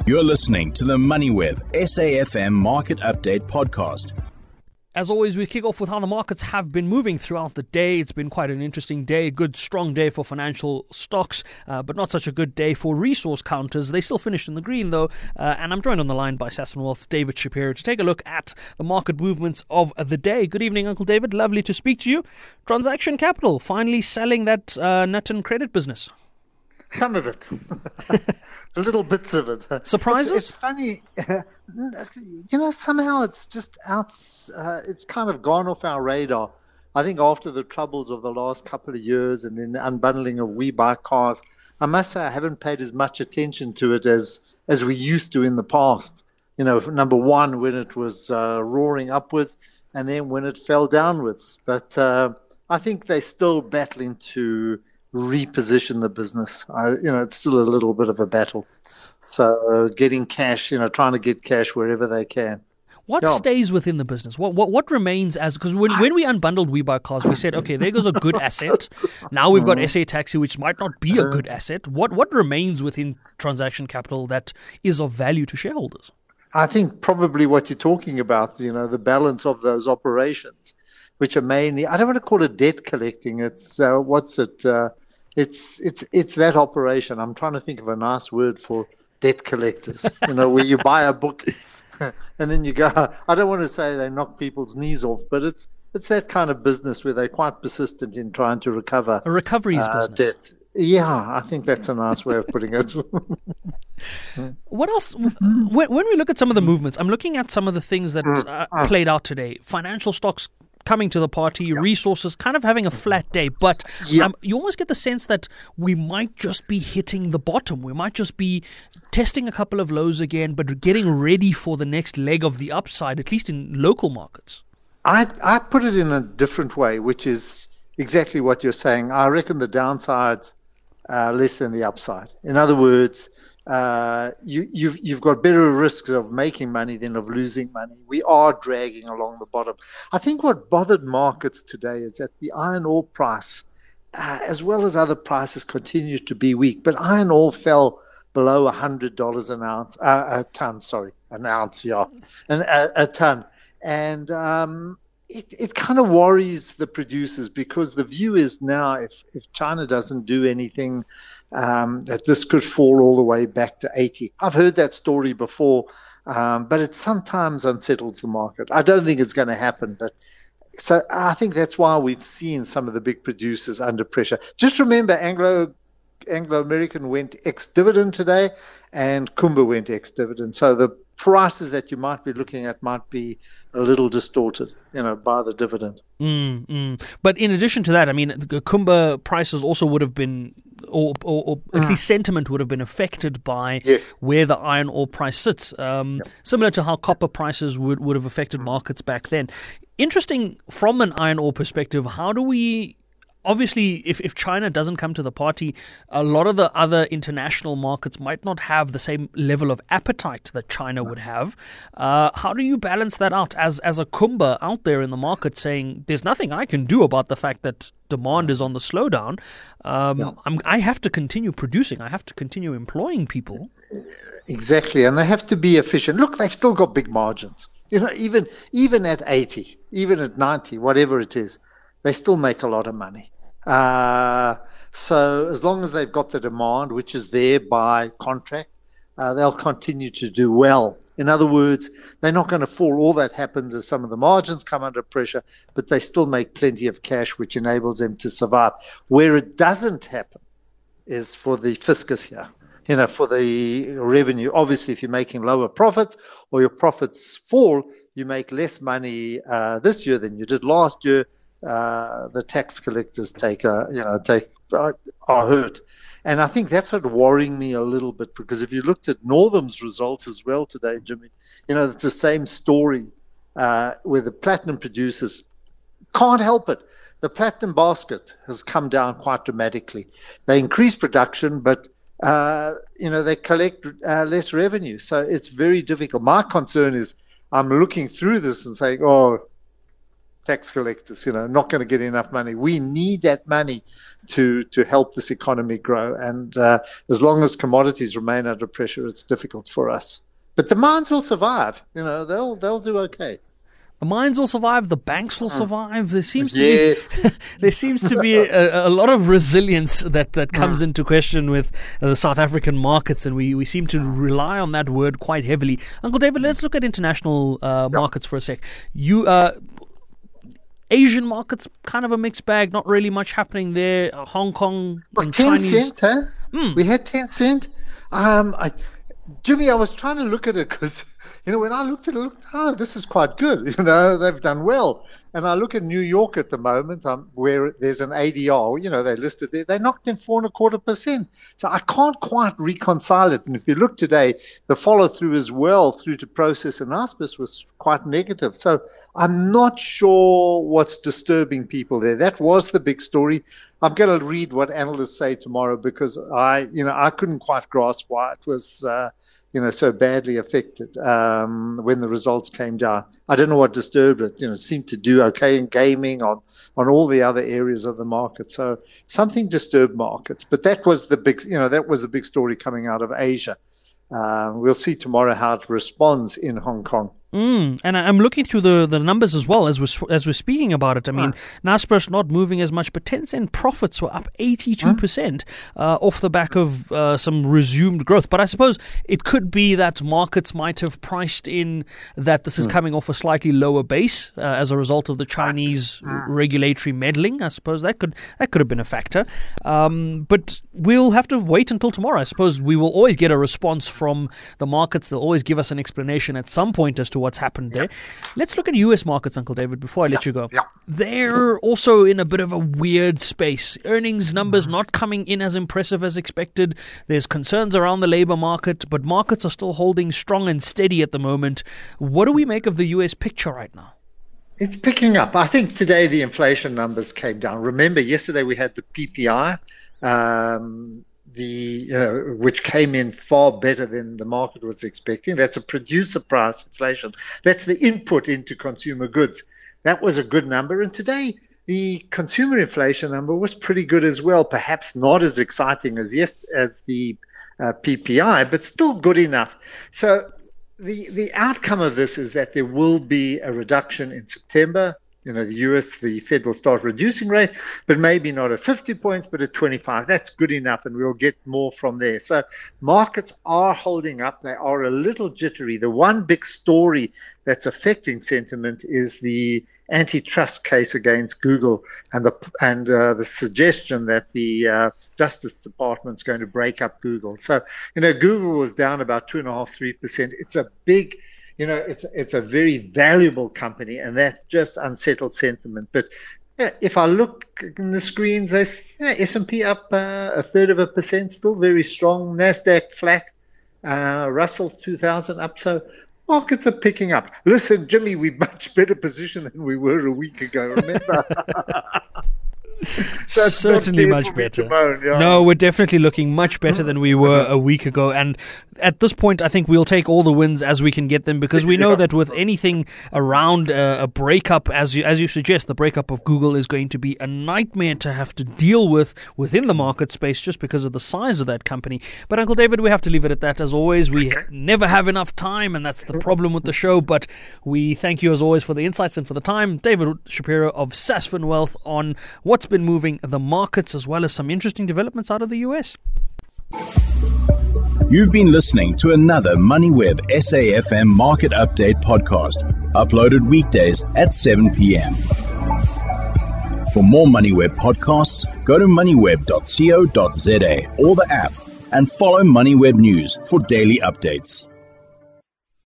You're listening to the MoneyWeb SAFM Market Update Podcast. As always, we kick off with how the markets have been moving throughout the day. It's been quite an interesting day, a good, strong day for financial stocks, but not such a good day for resource counters. They still finished in the green, though, and I'm joined on the line by Sasfin Wealth's David Shapiro to take a look at the market movements of the day. Good evening, Uncle David. Lovely to speak to you. Transaction Capital finally selling that Nutten credit business. Some of it. Little bits of it. Surprises? It's funny. Somehow it's just out. It's kind of gone off our radar. I think after the troubles of the last couple of years and then the unbundling of We Buy Cars, I must say I haven't paid as much attention to it as we used to in the past. Number one, when it was roaring upwards, and then when it fell downwards. But I think they're still battling to reposition the business. It's still a little bit of a battle. So getting cash, trying to get cash wherever they can. What stays within the business? What remains because when we unbundled We Buy Cars, we said, okay, there goes a good asset. Now we've got SA Taxi, which might not be a good asset. What remains within Transaction Capital that is of value to shareholders? I think probably what you're talking about, the balance of those operations, which are mainly, I don't want to call it debt collecting. It's It's that operation. I'm trying to think of a nice word for debt collectors, where you buy a book and then you go, I don't want to say they knock people's knees off, but it's that kind of business where they're quite persistent in trying to recover. A recoveries business. Debt. Yeah, I think that's a nice way of putting it. What else? When we look at some of the movements, I'm looking at some of the things that played out today. Financial stocks coming to the party, resources kind of having a flat day, but you almost get the sense that we might just be hitting the bottom. We might just be testing a couple of lows again, but getting ready for the next leg of the upside, at least in local markets. I put it in a different way, which is exactly what you're saying. I reckon the downside's less than the upside. In other words, you've got better risks of making money than of losing money. We are dragging along the bottom. I think what bothered markets today is that the iron ore price, as well as other prices, continued to be weak. But iron ore fell below $100 an ounce, a ton. And it kind of worries the producers because the view is now if China doesn't do anything, that this could fall all the way back to 80. I've heard that story before, but it sometimes unsettles the market. I don't think it's going to happen, but so I think that's why we've seen some of the big producers under pressure. Just remember, Anglo-American went ex-dividend today, and Kumba went ex-dividend. So the prices that you might be looking at might be a little distorted, by the dividend. But in addition to that, I mean, the Kumba prices also would have been, or at least sentiment would have been affected by where the iron ore price sits, similar to how copper prices would have affected markets back then. Interesting from an iron ore perspective, how do we... Obviously, if China doesn't come to the party, a lot of the other international markets might not have the same level of appetite that China would have. How do you balance that out as a Kumba out there in the market saying, there's nothing I can do about the fact that demand is on the slowdown. I have to continue producing. I have to continue employing people. Exactly, and they have to be efficient. Look, they've still got big margins. Even at 80, even at 90, whatever it is, they still make a lot of money. So as long as they've got the demand, which is there by contract, they'll continue to do well. In other words, they're not going to fall. All that happens is some of the margins come under pressure, but they still make plenty of cash, which enables them to survive. Where it doesn't happen is for the fiscus here, for the revenue. Obviously, if you're making lower profits or your profits fall, you make less money this year than you did last year. The tax collectors are hurt. And I think that's what worrying me a little bit, because if you looked at Northam's results as well today, Jimmy, it's the same story where the platinum producers can't help it. The platinum basket has come down quite dramatically. They increase production, but they collect less revenue. So it's very difficult. My concern is I'm looking through this and saying, tax collectors, not going to get enough money. We need that money to help this economy grow. And as long as commodities remain under pressure, it's difficult for us. But the mines will survive. They'll do okay. The mines will survive. The banks will survive. There seems to be a lot of resilience that comes into question with the South African markets, and we seem to rely on that word quite heavily. Uncle David, let's look at international markets for a sec. Asian markets, kind of a mixed bag. Not really much happening there. Hong Kong and Chinese. Tencent, huh? We had Tencent. Jimmy, I was trying to look at it because, when I looked at it, this is quite good. They've done well. And I look at New York at the moment, where there's an ADR, they listed there. They knocked in 4.25%. So I can't quite reconcile it. And if you look today, the follow-through as well through to Process and Naspers was quite negative. So I'm not sure what's disturbing people there. That was the big story. I'm going to read what analysts say tomorrow because I couldn't quite grasp why it was, so badly affected when the results came down. I don't know what disturbed it. It seemed to do okay in gaming, on all the other areas of the market. So something disturbed markets. But that was the big story coming out of Asia. We'll see tomorrow how it responds in Hong Kong. And I'm looking through the numbers as well as we're speaking about it. I mean, Naspers not moving as much, but Tencent profits were up 82% off the back of some resumed growth. But I suppose it could be that markets might have priced in that this is coming off a slightly lower base as a result of the Chinese regulatory meddling. I suppose that could have been a factor. But we'll have to wait until tomorrow. I suppose we will always get a response from the markets. They'll always give us an explanation at some point as to what's happened there. Let's look at U.S. markets, Uncle David, before I let you go. They're also in a bit of a weird space. Earnings numbers not coming in as impressive as expected. There's concerns around the labor market, but markets are still holding strong and steady at the moment. What do we make of the U.S. picture right now? It's picking up. I think today the inflation numbers came down. Remember, yesterday we had the PPI, which came in far better than the market was expecting. That's a producer price inflation. That's the input into consumer goods. That was a good number. And today, the consumer inflation number was pretty good as well. Perhaps not as exciting as the PPI, but still good enough. So the outcome of this is that there will be a reduction in September. The Fed will start reducing rates, but maybe not at 50 points, but at 25. That's good enough, and we'll get more from there. So markets are holding up. They are a little jittery. The one big story that's affecting sentiment is the antitrust case against Google and the suggestion that the Justice Department is going to break up Google. So, Google was down about 2.5–3%. It's a big it's a very valuable company, and that's just unsettled sentiment. But if I look in the screens, there's S&P up 1/3%, still very strong. NASDAQ flat, Russell 2000 up. So markets are picking up. Listen, Jimmy, we're much better positioned than we were a week ago, remember? Certainly much better. No, we're definitely looking much better than we were a week ago. And at this point, I think we'll take all the wins as we can get them, because we know that with anything around a breakup, as you suggest, the breakup of Google is going to be a nightmare to have to deal with within the market space just because of the size of that company. But Uncle David, we have to leave it at that. As always, we never have enough time, and that's the problem with the show. But we thank you as always for the insights and for the time. David Shapiro of Sasfin Wealth on what's been moving the markets, as well as some interesting developments out of the US. You've been listening to another MoneyWeb SAFM Market Update podcast, uploaded weekdays at 7 p.m. For more MoneyWeb podcasts, go to moneyweb.co.za or the app, and follow MoneyWeb News for daily updates.